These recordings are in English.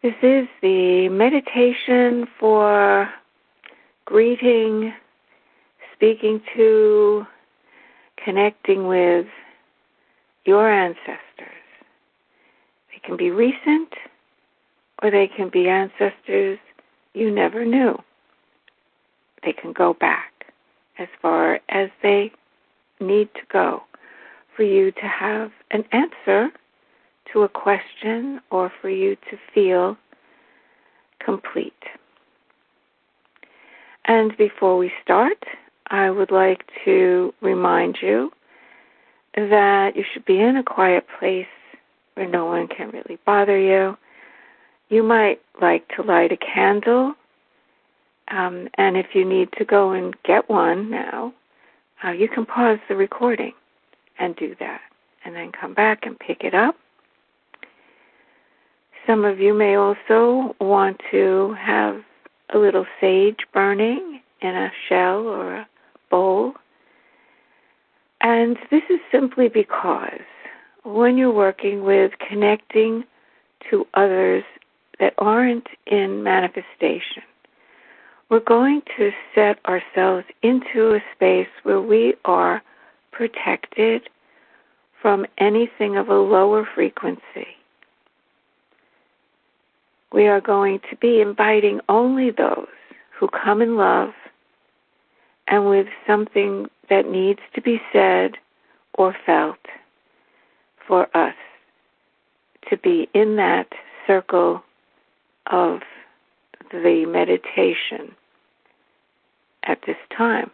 This is the meditation for greeting, speaking to, connecting with your ancestors. They can be recent, or they can be ancestors you never knew. They can go back as far as they need to go for you to have an answer to a question or for you to feel complete. And before we start, I would like to remind you that you should be in a quiet place where no one can really bother you. You might like to light a candle, and if you need to go and get one now, you can pause the recording and do that, and then come back and pick it up. Some of you may also want to have a little sage burning in a shell or a bowl. And this is simply because when you're working with connecting to others that aren't in manifestation, we're going to set ourselves into a space where we are protected from anything of a lower frequency. We are going to be inviting only those who come in love and with something that needs to be said or felt for us to be in that circle of the meditation at this time.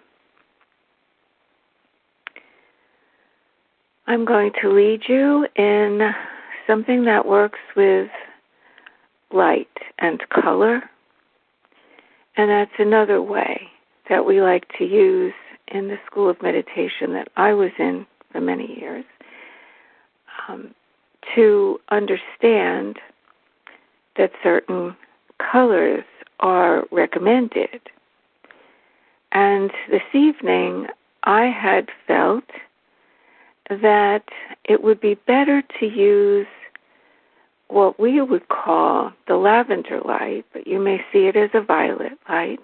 I'm going to lead you in something that works with light and color, and that's another way that we like to use in the school of meditation that I was in for many years, to understand that certain colors are recommended. And this evening I had felt that it would be better to use what we would call the lavender light, but you may see it as a violet light.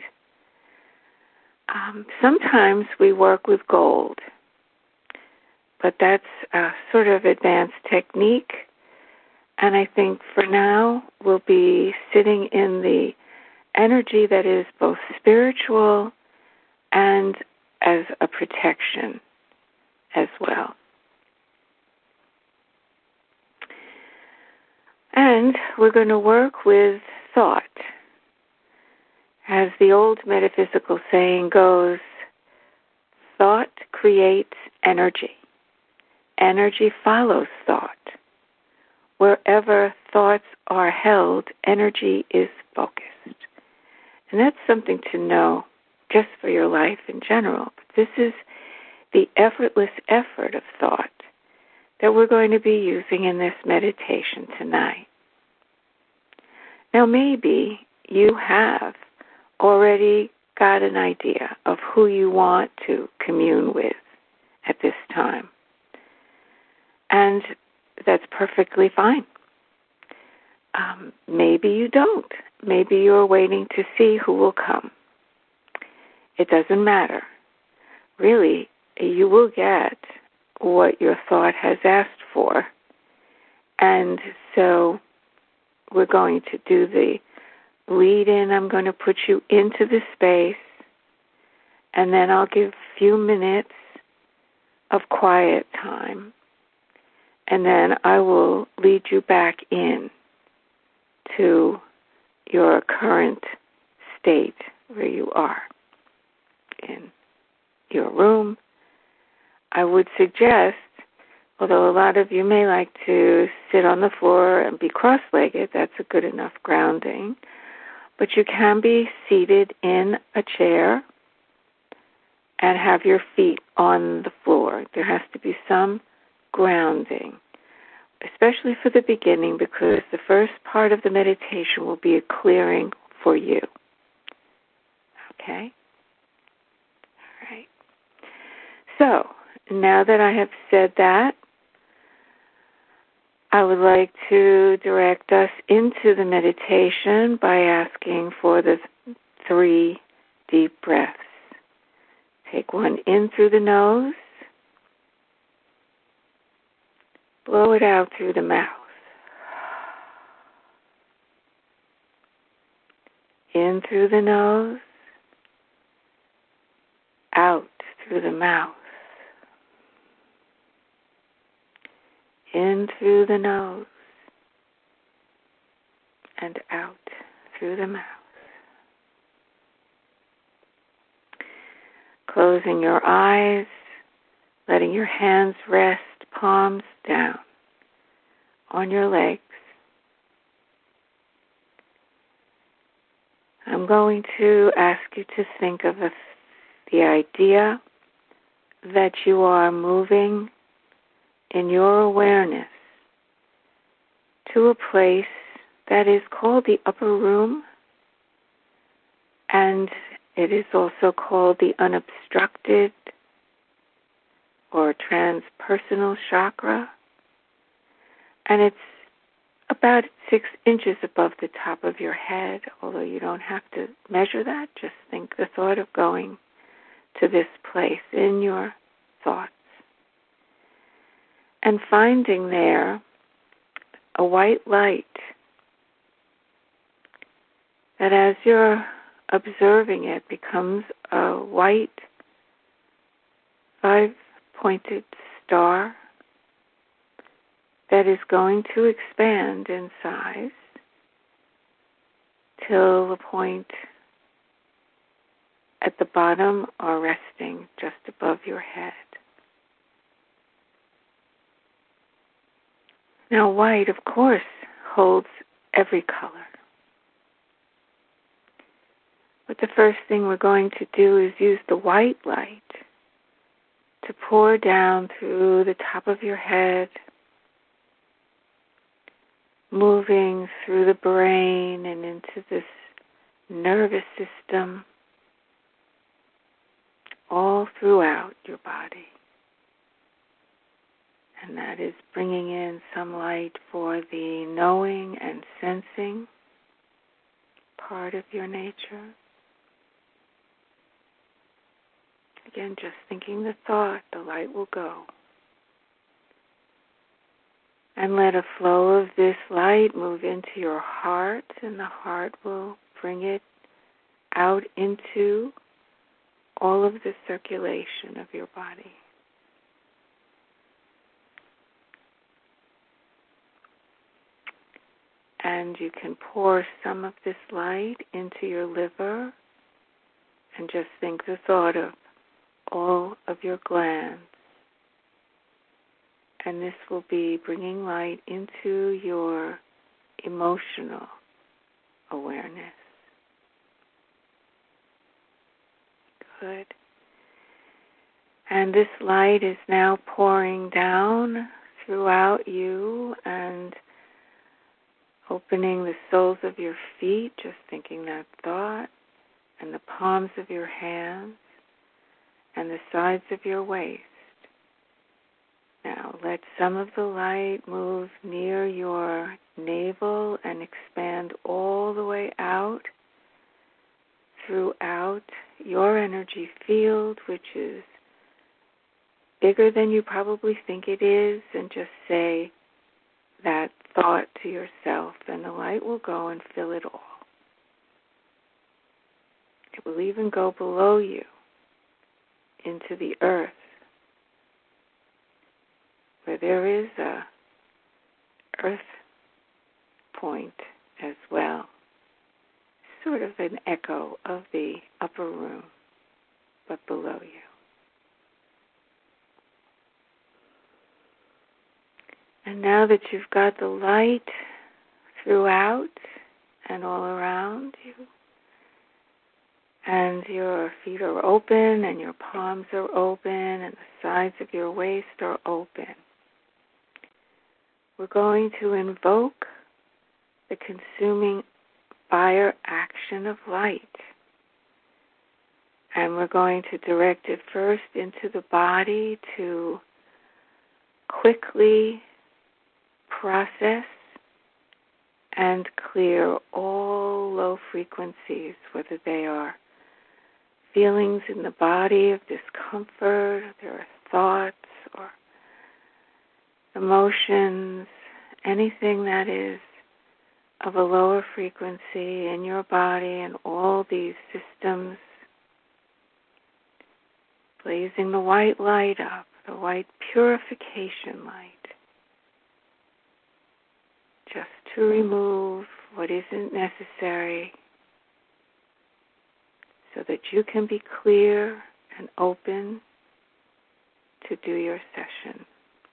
Sometimes we work with gold, but that's a sort of advanced technique, and I think for now we'll be sitting in the energy that is both spiritual and as a protection as well. And we're going to work with thought. As the old metaphysical saying goes, thought creates energy. Energy follows thought. Wherever thoughts are held, energy is focused. And that's something to know just for your life in general. But this is the effortless effort of thought that we're going to be using in this meditation tonight. Now maybe you have already got an idea of who you want to commune with at this time. And that's perfectly fine. Maybe you don't. Maybe you're waiting to see who will come. It doesn't matter. Really, you will get what your thought has asked for. And so we're going to do the lead in. I'm going to put you into the space, and then I'll give a few minutes of quiet time, and then I will lead you back in to your current state where you are in your room. I would suggest, although a lot of you may like to sit on the floor and be cross-legged, that's a good enough grounding, but you can be seated in a chair and have your feet on the floor. There has to be some grounding, especially for the beginning, because the first part of the meditation will be a clearing for you. Okay? All right. So, now that I have said that, I would like to direct us into the meditation by asking for the 3 deep breaths. Take one in through the nose, blow it out through the mouth. In through the nose, out through the mouth. In through the nose and out through the mouth. Closing your eyes, letting your hands rest, palms down on your legs. I'm going to ask you to think of the idea that you are moving in your awareness to a place that is called the upper room, and it is also called the unobstructed or transpersonal chakra, and it's about 6 inches above the top of your head, although you don't have to measure that. Just think the thought of going to this place in your thoughts and finding there a white light that, as you're observing it, becomes a white 5-pointed star that is going to expand in size till the point at the bottom or resting just above your head. Now, white, of course, holds every color. But the first thing we're going to do is use the white light to pour down through the top of your head, moving through the brain and into this nervous system, all throughout your body. And that is bringing in some light for the knowing and sensing part of your nature. Again, just thinking the thought, the light will go. And let a flow of this light move into your heart, and the heart will bring it out into all of the circulation of your body. And you can pour some of this light into your liver and just think the thought of all of your glands. And this will be bringing light into your emotional awareness. Good. And this light is now pouring down throughout you and opening the soles of your feet, just thinking that thought, and the palms of your hands, and the sides of your waist. Now let some of the light move near your navel and expand all the way out throughout your energy field, which is bigger than you probably think it is, and just say that thought to yourself, and the light will go and fill it all. It will even go below you into the earth, where there is a earth point as well, sort of an echo of the upper room, but below you. And now that you've got the light throughout and all around you, and your feet are open, and your palms are open, and the sides of your waist are open, we're going to invoke the consuming fire action of light. And we're going to direct it first into the body to quickly process and clear all low frequencies, whether they are feelings in the body of discomfort, there are thoughts or emotions, anything that is of a lower frequency in your body, and all these systems, blazing the white light up, the white purification light, just to remove what isn't necessary so that you can be clear and open to do your session.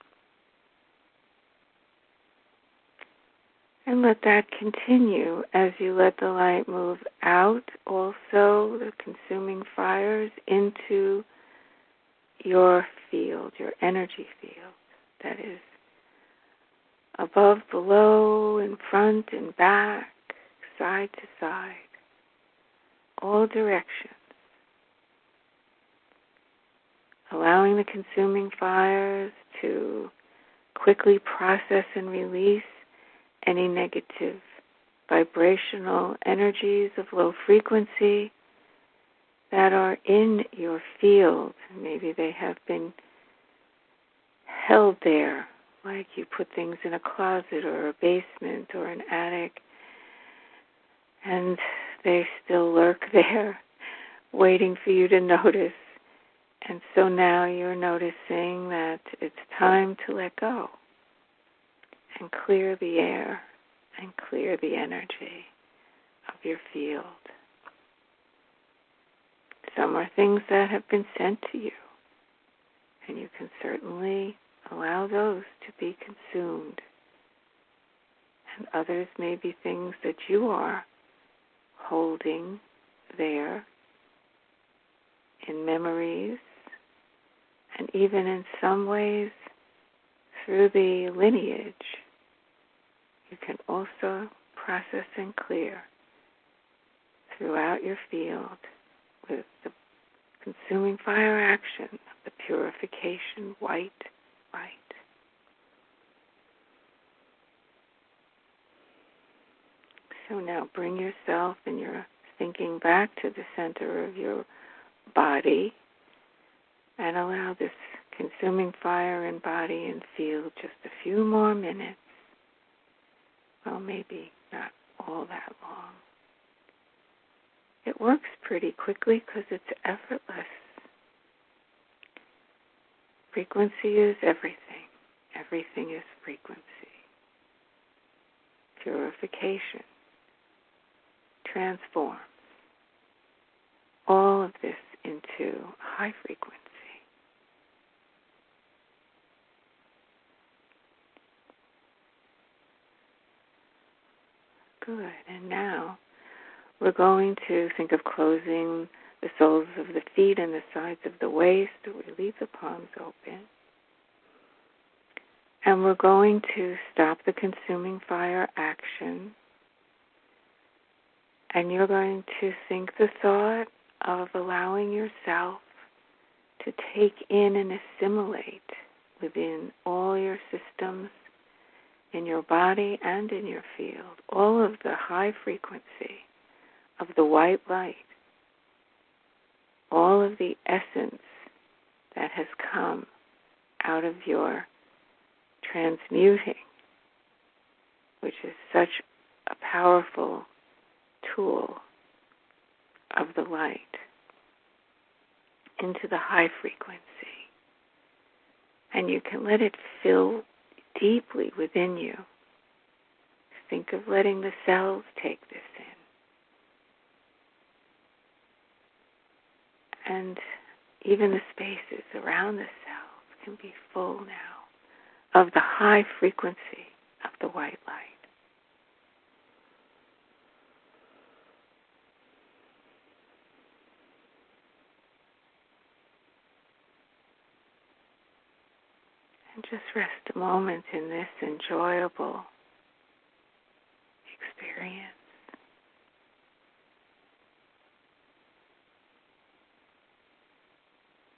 And let that continue as you let the light move out, also the consuming fires, into your field, your energy field, that is above, below, in front and back, side to side, all directions. Allowing the consuming fires to quickly process and release any negative vibrational energies of low frequency that are in your field. Maybe they have been held there, like you put things in a closet or a basement or an attic, and they still lurk there, waiting for you to notice. And so now you're noticing that it's time to let go and clear the air and clear the energy of your field. Some are things that have been sent to you, and you can certainly allow those to be consumed. And others may be things that you are holding there in memories, and even in some ways through the lineage. You can also process and clear throughout your field with the consuming fire action of the purification white light. So now bring yourself and your thinking back to the center of your body and allow this consuming fire in body and field just a few more minutes. Well, maybe not all that long. It works pretty quickly because it's effortless. Frequency is everything. Everything is frequency. Purification transforms all of this into high frequency. Good. And now we're going to think of closing the soles of the feet and the sides of the waist. We leave the palms open. And we're going to stop the consuming fire action. And you're going to think the thought of allowing yourself to take in and assimilate within all your systems, in your body and in your field, all of the high frequency of the white light, all of the essence that has come out of your transmuting, which is such a powerful tool of the light, into the high frequency. And you can let it fill deeply within you. Think of letting the cells take this in. And even the spaces around the cells can be full now of the high frequency of the white light. And just rest a moment in this enjoyable experience.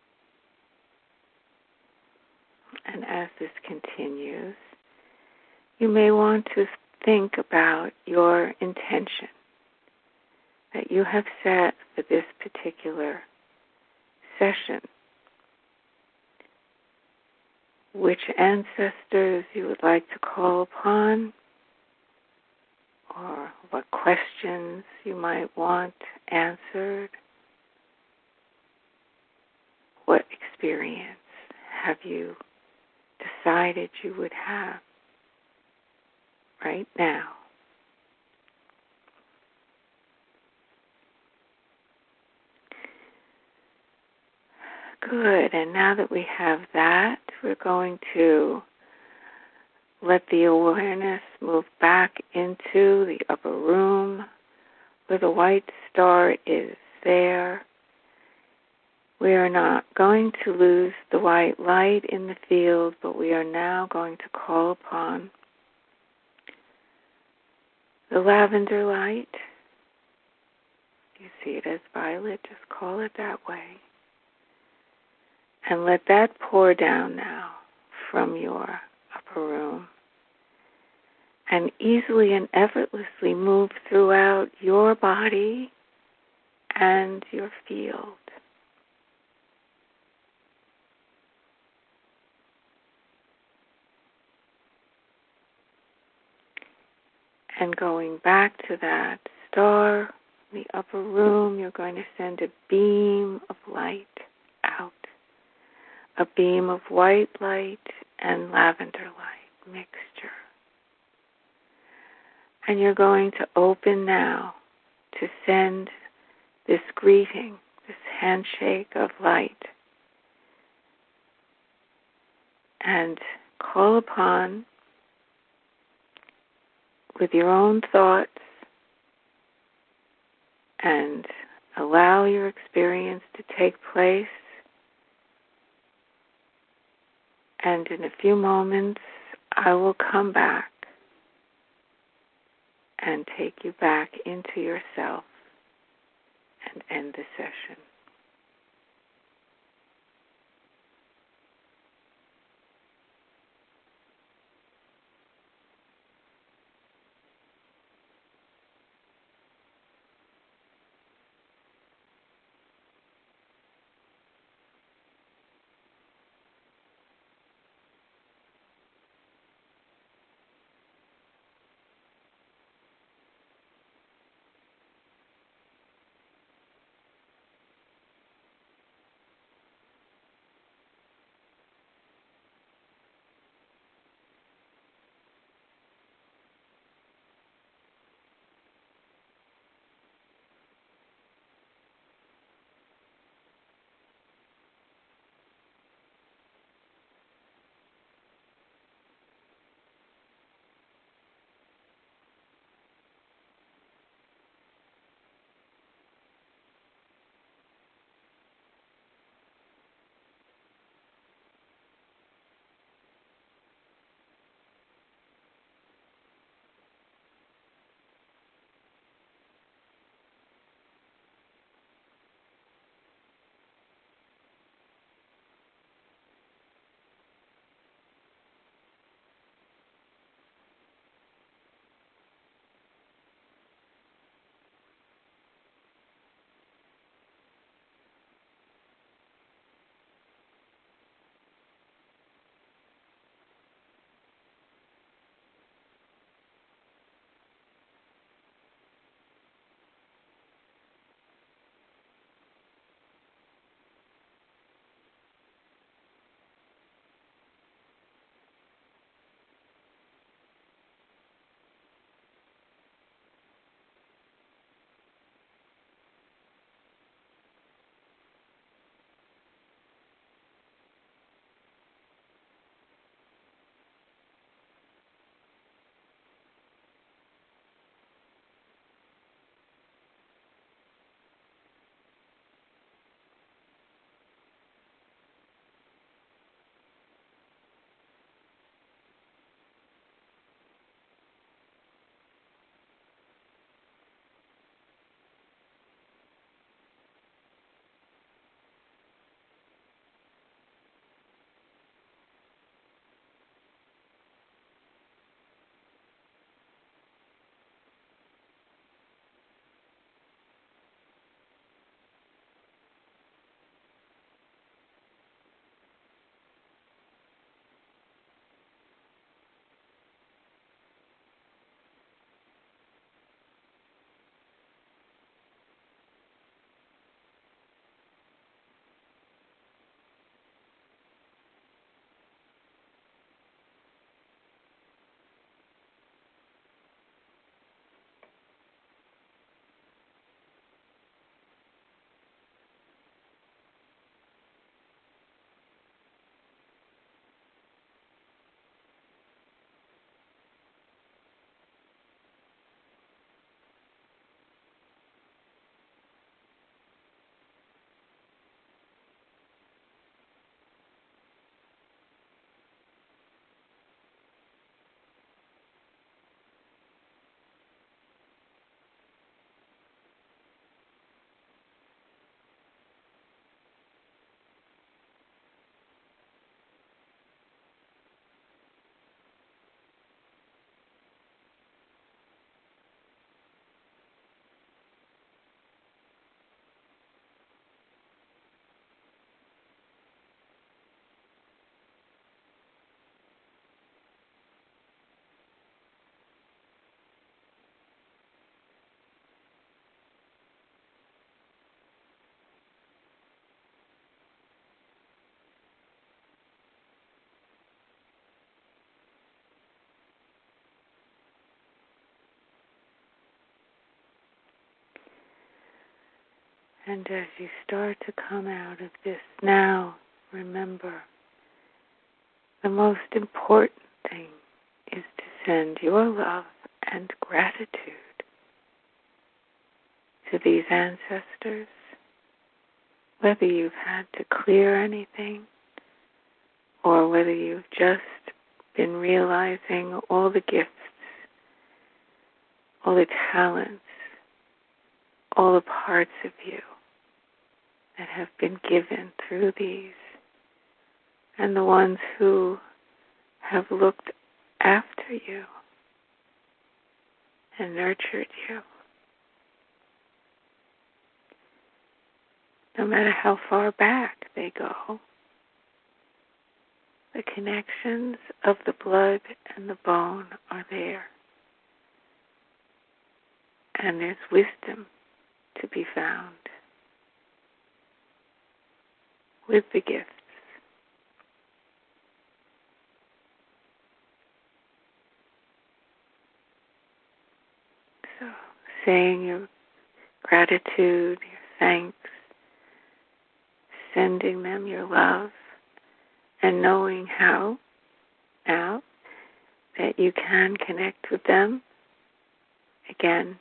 And as this continues, You may want to think about your intention that you have set for this particular session. Which ancestors you would like to call upon, or what questions you might want answered. What experience have you decided you would have right now? Good, and now that we have that, we're going to let the awareness move back into the upper room where the white star is there. We are not going to lose the white light in the field, but we are now going to call upon the lavender light. If you see it as violet, just call it that way. And let that pour down now from your upper room and easily and effortlessly move throughout your body and your field. And going back to that star in the upper room, you're going to send a beam of light out. A beam of white light and lavender light mixture. And you're going to open now to send this greeting, this handshake of light, and call upon, with your own thoughts, and allow your experience to take place. And in a few moments, I will come back and take you back into yourself and end the session. And as you start to come out of this now, remember, the most important thing is to send your love and gratitude to these ancestors, whether you've had to clear anything or whether you've just been realizing all the gifts, all the talents, all the parts of you that have been given through these, and the ones who have looked after you and nurtured you. No matter how far back they go, the connections of the blood and the bone are there. And there's wisdom to be found with the gifts. So, saying your gratitude, your thanks, sending them your love, and knowing how now that you can connect with them again.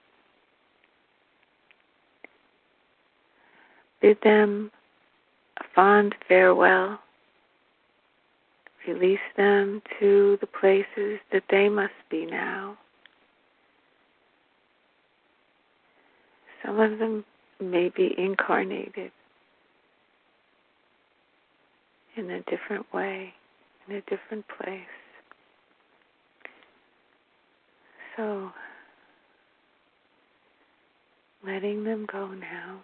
Bid them a fond farewell. Release them to the places that they must be now. Some of them may be incarnated in a different way, in a different place. So, letting them go now.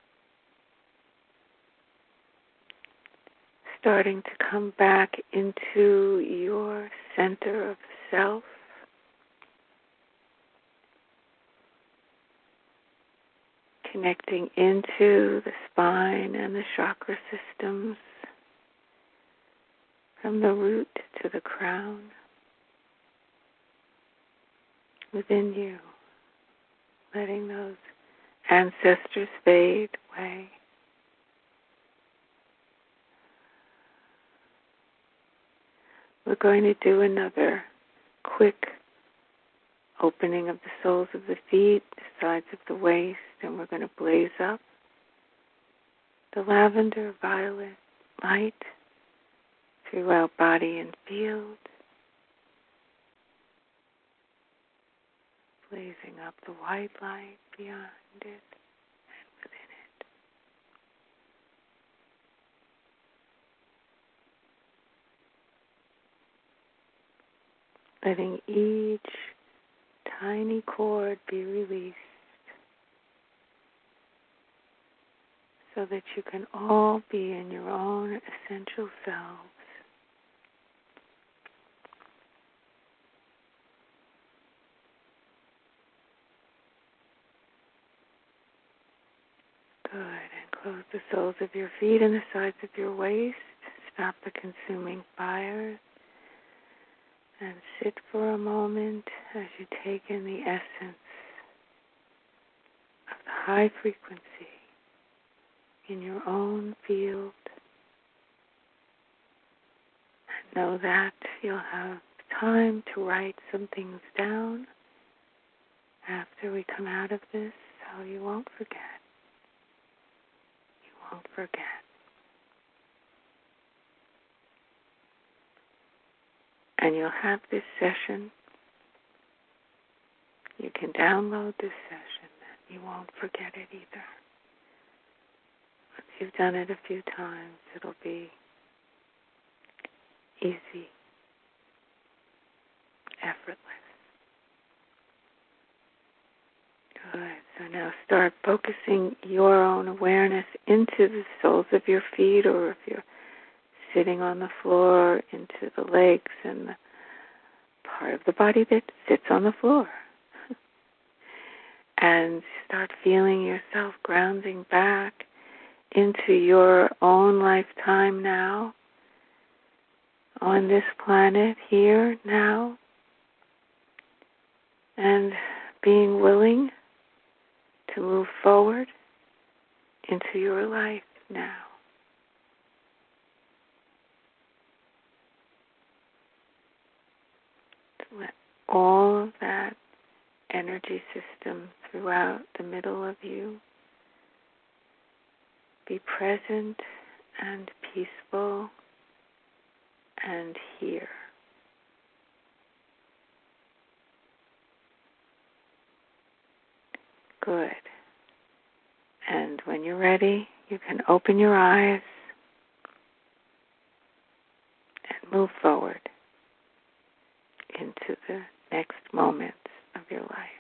Starting to come back into your center of self. Connecting into the spine and the chakra systems, from the root to the crown, within you, letting those ancestors fade away. We're going to do another quick opening of the soles of the feet, the sides of the waist, and we're going to blaze up the lavender violet light throughout body and field, blazing up the white light beyond it and within it. Letting each tiny cord be released so that you can all be in your own essential selves. Good. And close the soles of your feet and the sides of your waist. Stop the consuming fires. And sit for a moment as you take in the essence of the high frequency in your own field. And know that you'll have time to write some things down after we come out of this, so you won't forget. You won't forget. And you'll have this session. You can download this session and you won't forget it either. Once you've done it a few times, it'll be easy, effortless. Good. So now start focusing your own awareness into the soles of your feet, or if you're sitting on the floor, into the legs and the part of the body that sits on the floor. And start feeling yourself grounding back into your own lifetime now, on this planet here now, and being willing to move forward into your life now. Let all of that energy system throughout the middle of you be present and peaceful and here. Good. And when you're ready, you can open your eyes and move forward into the next moments of your life.